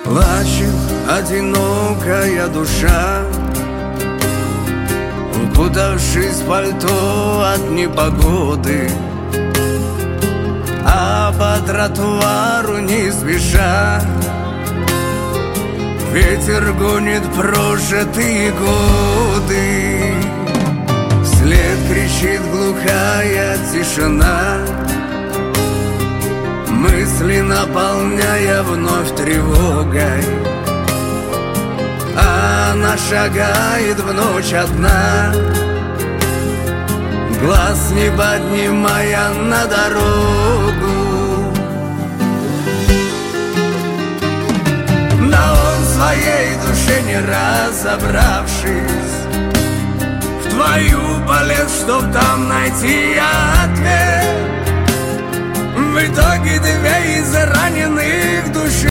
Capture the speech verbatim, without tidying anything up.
Плачет одинокая душа, укутавшись в пальто от непогоды, а по тротуару не спеша ветер гонит прожитые годы. Вслед кричит глухая тишина, мысли наполняя вновь тревогой. Она шагает в ночь одна, глаз не поднимая на дорогу. Да он в своей душе не разобравшись, в твою полез, чтоб там найти ответ. В итоге две из раненых душ